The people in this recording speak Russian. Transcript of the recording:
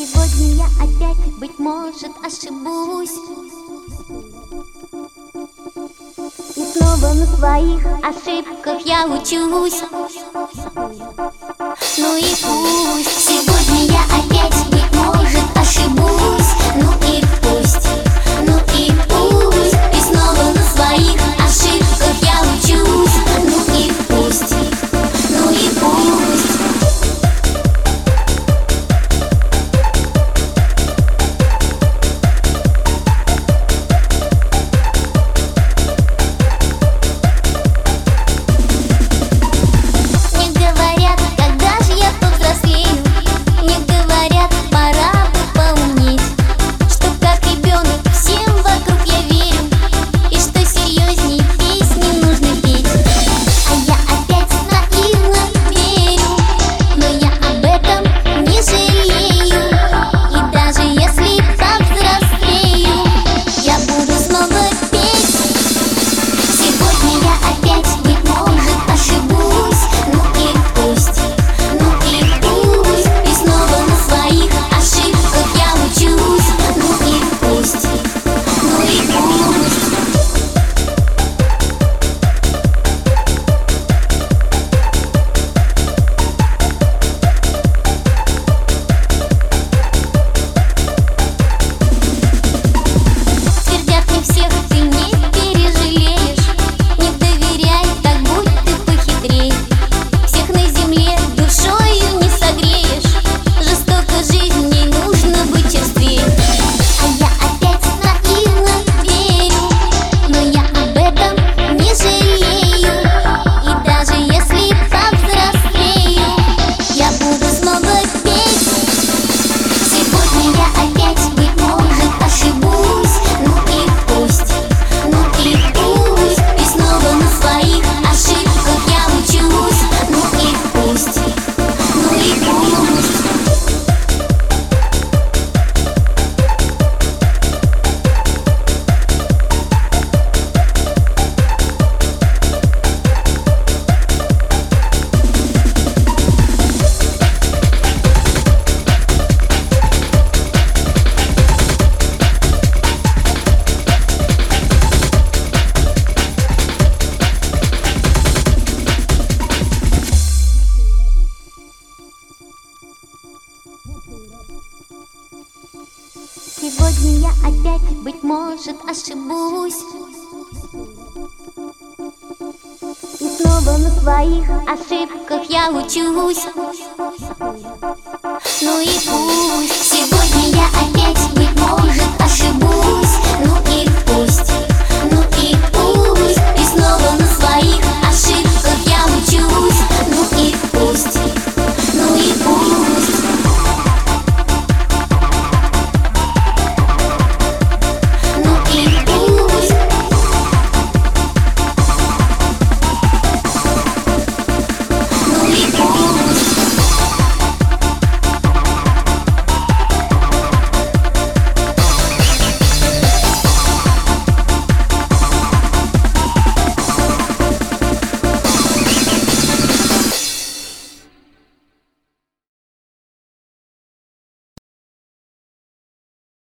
Сегодня я опять, быть может, ошибусь, и снова на своих ошибках я учусь. Ну и пусть сегодня я опять, быть может, ошибусь. Ну и пусть, ну и пусть, и снова на своих ошибках я учусь. Ну и пусть, ну и пусть. Сегодня я опять, быть может, ошибусь, и снова на своих ошибках я учусь. Ну и пусть сегодня я опять, быть может,